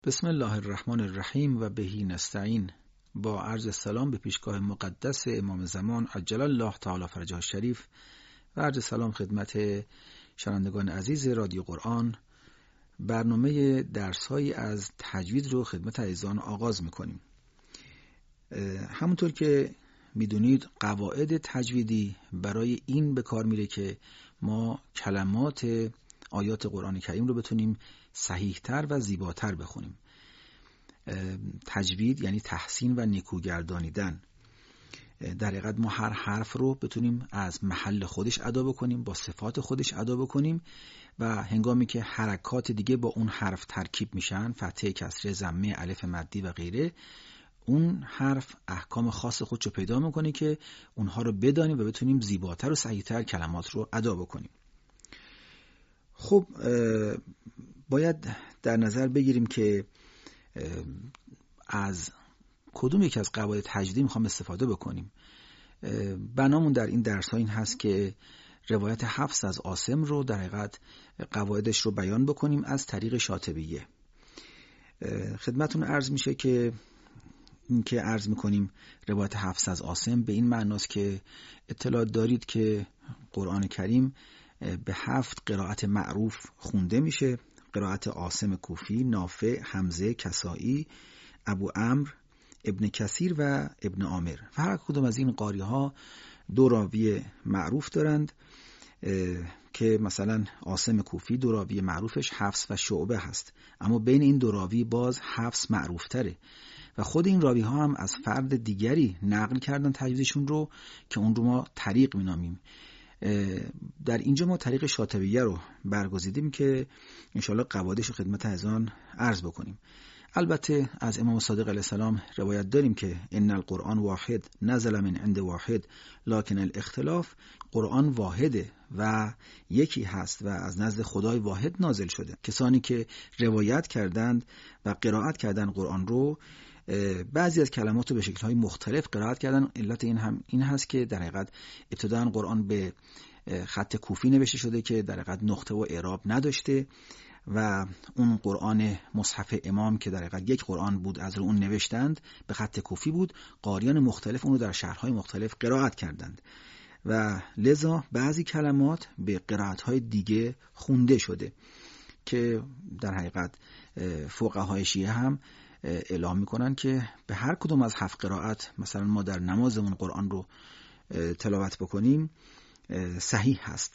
بسم الله الرحمن الرحیم و بهی نستعین. با عرض سلام به پیشگاه مقدس امام زمان عجل الله تعالی فرجه الشریف و عرض سلام خدمت شنوندگان عزیز رادیو قرآن. برنامه درس‌هایی از تجوید رو خدمت عزیزان آغاز می‌کنیم. همونطور که می‌دونید قواعد تجویدی برای این به کار میره که ما کلمات آیات قرآن کریم رو بتونیم صحیح‌تر و زیباتر بخونیم. تجوید یعنی تحسین و نیکوگردانیدن. در حقیقت ما هر حرف رو بتونیم از محل خودش ادا بکنیم، با صفات خودش ادا بکنیم و هنگامی که حرکات دیگه با اون حرف ترکیب میشن، فتحه، کسره، ضمه، الف مدی و غیره، اون حرف احکام خاص خودشو پیدا میکنه که اونها رو بدانیم و بتونیم زیباتر و صحیح‌تر کلمات رو ادا بکنیم. خب باید در نظر بگیریم که از کدوم یکی از قواعد تجویدی میخوام استفاده بکنیم. بنامون در این درس ها این هست که روایت حفص از عاصم رو در حقیقت قواعدش رو بیان بکنیم از طریق شاطبیه. خدمتون عرض میشه که این که عرض میکنیم روایت حفص از عاصم به این معناست که اطلاع دارید که قرآن کریم به 7 قرائت معروف خونده میشه: قرائت عاصم کوفی، نافع، حمزه، کسائی، ابو عمرو، ابن کثیر و ابن عامر. و هر کدوم از این قاری ها 2 راوی معروف دارند که مثلا عاصم کوفی 2 راوی معروفش حفص و شعبه هست، اما بین این 2 راوی باز حفص معروف تره و خود این راوی ها هم از فرد دیگری نقل کردن تجویدشون رو که اون رو ما طریق مینامیم. در اینجا ما طریق شاطبیه رو برگزیدیم که انشاءالله قواعدش رو خدمت عزیزان عرض بکنیم. البته از امام صادق علیه السلام روایت داریم که ان القرآن واحد نزل من عند واحد لکن الاختلاف. قرآن واحده و یکی هست و از نزد خدای واحد نازل شده. کسانی که روایت کردند و قرائت کردند قرآن رو، بعضی از کلمات رو به شکل‌های مختلف قرائت کردن. علت این هست که در حقیقت ابتداً قرآن به خط کوفی نوشته شده که در حقیقت نقطه و اعراب نداشته و اون قرآن مصحف امام که در حقیقت یک قرآن بود از رو اون نوشتند به خط کوفی بود. قاریان مختلف اون رو در شهرهای مختلف قرائت کردند و لذا بعضی کلمات به قرائت‌های دیگه خونده شده که در حقیقت فقهای شیعه هم اعلام میکنن که به هر کدوم از 7 قرائت مثلا ما در نمازمون قرآن رو تلاوت بکنیم صحیح هست.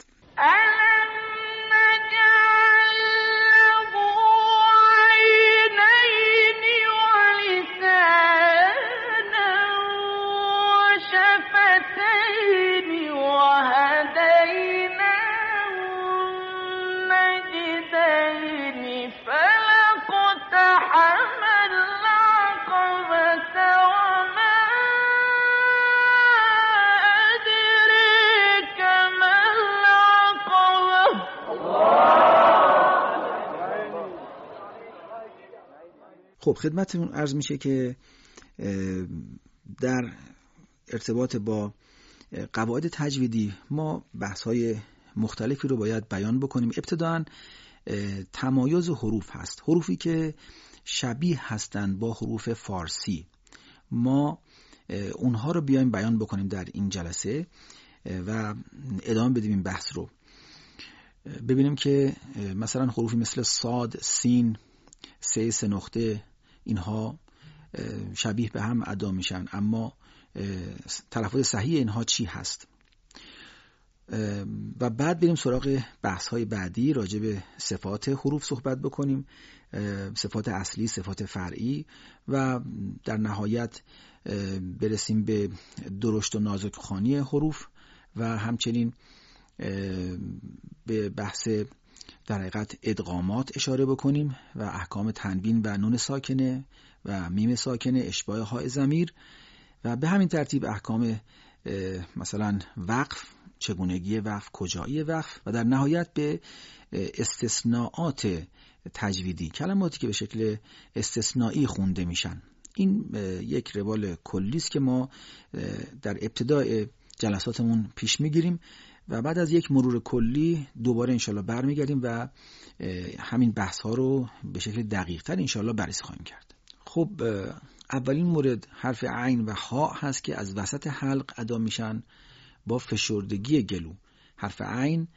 خب خدمتتون عرض میشه که در ارتباط با قواعد تجویدی ما بحث‌های مختلفی رو باید بیان بکنیم. ابتداً تمایز حروف هست، حروفی که شبیه هستند با حروف فارسی. ما اونها رو بیایم بیان بکنیم در این جلسه و ادامه بدیم این بحث رو. ببینیم که مثلا حروفی مثل صاد، سین، سه نقطه، اینها شبیه به هم ادا میشن، اما تلفظ صحیح اینها چی هست؟ و بعد بریم سراغ بحث‌های بعدی راجع به صفات حروف صحبت بکنیم، صفات اصلی، صفات فرعی و در نهایت برسیم به درشت و نازک‌خوانی حروف و همچنین به بحث در حقیقت ادغامات اشاره بکنیم و احکام تنوین و نون ساکنه و میم ساکنه، اشباع های ضمیر و به همین ترتیب احکام مثلا وقف، چگونگی وقف، کجایی وقف و در نهایت به استثناءات تجویدی، کلماتی که به شکل استثنایی خونده میشن. این یک روال کلی است که ما در ابتدای جلساتمون پیش میگیریم و بعد از یک مرور کلی دوباره انشالله برمیگردیم و همین بحث ها رو به شکل دقیق تر انشالله بررسی خواهیم کرد. خب اولین مورد حرف عین و ها هست که از وسط حلق ادا میشن با فشردگی گلو. حرف عین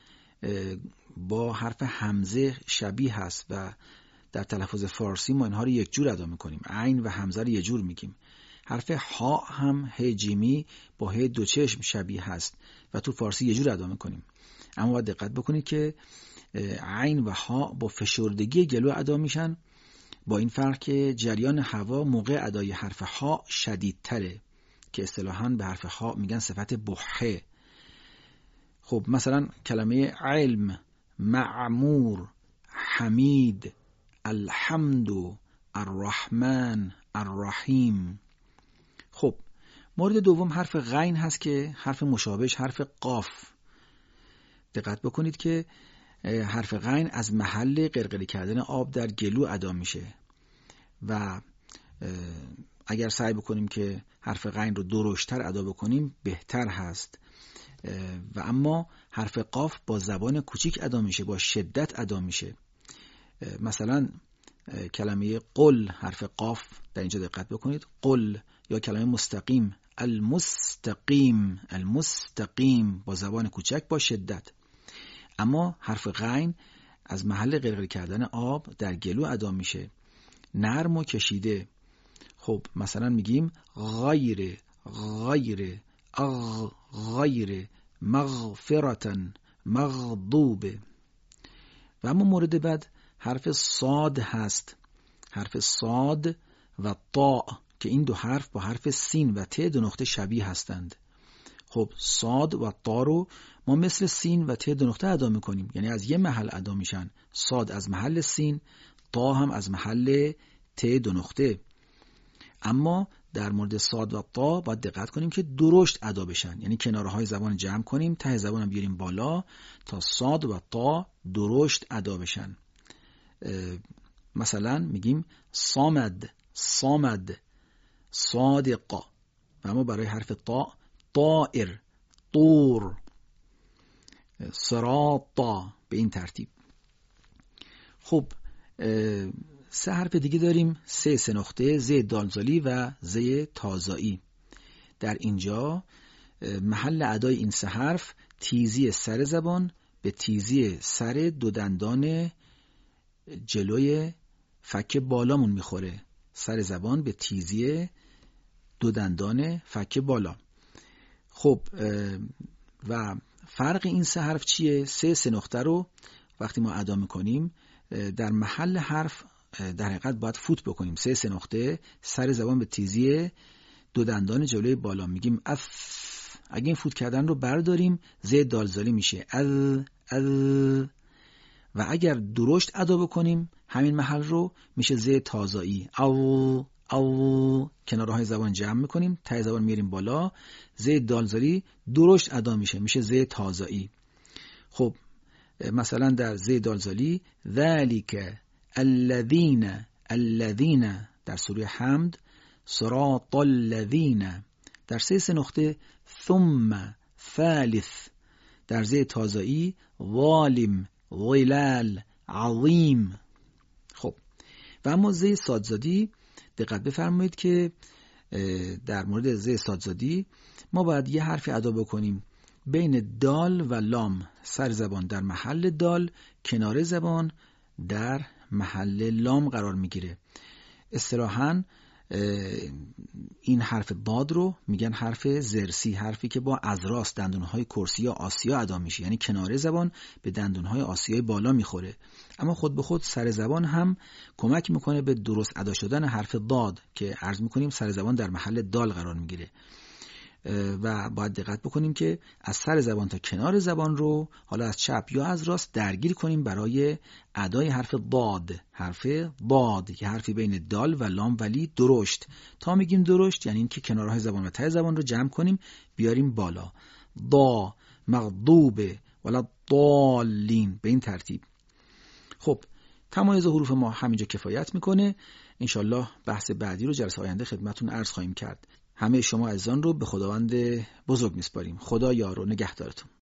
با حرف همزه شبیه هست و در تلفظ فارسی ما اینها رو یک جور ادا میکنیم. عین و همزه رو یک جور میگیم. حرف ها هم ه جیمی با ه دو چشم شبیه هست و تو فارسی یک جور ادا میکنیم. اما باید دقت بکنید که عین و ها با فشردگی گلو ادا میشن، با این فرق که جریان هوا موقع ادای حرف ها شدیدتره که اصطلاحاً به حرف ها میگن صفت بحه. خب مثلا کلمه علم، معمور، حمید، الحمد، الرحمن، الرحیم. خب مورد دوم حرف غین هست که حرف مشابهش حرف قاف. دقت بکنید که حرف غین از محل غرغره کردن آب در گلو ادا میشه و اگر سعی بکنیم که حرف غین رو درشتر ادا بکنیم بهتر هست و اما حرف قاف با زبان کوچیک ادا میشه، با شدت ادا میشه. مثلا کلمه قل حرف قاف در اینجا دقت بکنید، قل، یا کلمه مستقیم، المستقیم، المستقیم با زبان کوچک با شدت. اما حرف غین از محل غرغره کردن آب در گلو ادا میشه، نرم و کشیده. خب مثلا میگیم غیر، غیر، غیر، مغفرتن، مغضوب. و اما مورد بعد حرف صاد هست، حرف صاد و طا که این دو حرف با حرف سین و ت دو نقطه شبیه هستند. خب صاد و طا رو ما مثل سین و ت دو نقطه ادا میکنیم، یعنی از یه محل ادا میشن. صاد از محل سین، طا هم از محل ت دو نقطه. اما در مورد صاد و طا باید دقت کنیم که درشت ادا بشن، یعنی کنارهای زبان جمع کنیم، ته زبان هم بیاریم بالا تا صاد و طا درشت ادا بشن. مثلا میگیم صامد، صامد، صادق. و اما برای حرف طا، طائر، طور، صراطا، به این ترتیب. خب سه حرف دیگه داریم، سه نقطه، ز دالزالی و ز تازایی. در اینجا محل ادای این سه حرف تیزی سر زبان به تیزی سر دو دندان جلوی فک بالامون میخوره. سر زبان به تیزی دو دندان فک بالا. خب و فرق این سه حرف چیه؟ سه نقطه رو وقتی ما ادا میکنیم در محل حرف در حقیقت باید فوت بکنیم. سه نقطه، سر زبان به تیزی دو دندان جلوی بالا میگیم اف. اگه این فوت کردن رو برداریم ز دالزالی میشه ال. و اگر درشت ادا بکنیم همین محل رو میشه ز تازایی او. کنارهای زبان جمع میکنیم، ته زبان میریم بالا، ز دالزالی درشت ادا میشه ز تازایی. خب مثلا در ز دالزالی ذالک الذین در سوره حمد، صراط الذین در سه نقطه، ثم ثالث در ز تازایی، ظالم، ظلال، عظیم. خب و اما ز سادزادی دقت بفرمایید که در مورد ز سادزادی ما باید یه حرفی ادا بکنیم بین دال و لام. سر زبان در محل دال، کنار زبان در محل لام قرار میگیره. اصطلاحاً این حرف داد رو میگن حرف زرسی، حرفی که با اذراس دندونهای کرسی یا آسیا ادا میشه، یعنی کنار زبان به دندونهای آسیای بالا میخوره. اما خود به خود سر زبان هم کمک میکنه به درست ادا شدن حرف داد که عرض میکنیم سر زبان در محل دال قرار میگیره. و باید دقت بکنیم که از سر زبان تا کنار زبان رو حالا از چپ یا از راست درگیر کنیم برای ادای حرف داد. حرف داد که حرفی بین دال و لام ولی درشت. تا میگیم درشت یعنی اینکه کنارهای زبان و ته زبان رو جمع کنیم بیاریم بالا. دا، مغضوب، ولا ضالین، به این ترتیب. خب تمایز حروف ما همینجا کفایت میکنه. انشالله بحث بعدی رو جلسه آینده خدمتتون عرض خواهیم کرد. همه شما عزیزان رو به خداوند بزرگ میسپاریم. خدا یار و نگهدارتون.